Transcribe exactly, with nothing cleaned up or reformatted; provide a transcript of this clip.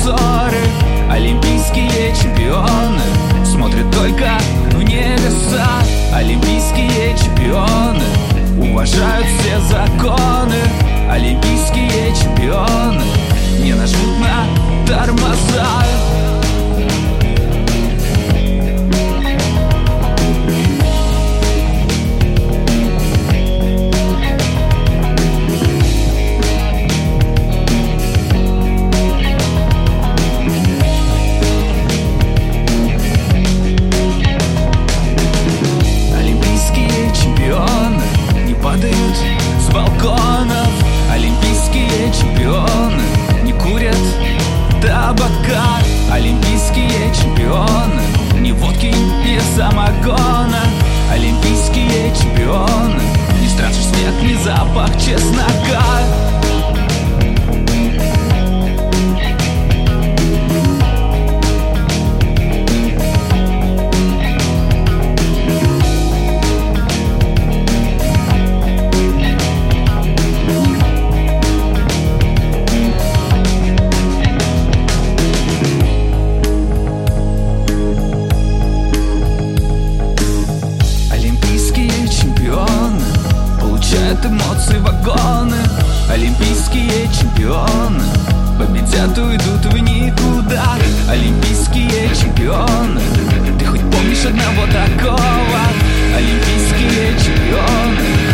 ссоры. Олимпийские чемпионы смотрят только в небеса. Олимпийские чемпионы уважают все законы. Олимпийские чемпионы не нажмут на тормоза. Падают с балконов. Олимпийские чемпионы не курят табака. Олимпийские чемпионы ни водки, ни самогона. Олимпийские чемпионы не страшный снег, ни запах чеснока. Получают эмоции вагоны. Олимпийские чемпионы победят, уйдут в никуда. Олимпийские чемпионы, ты хоть помнишь одного такого? Олимпийские чемпионы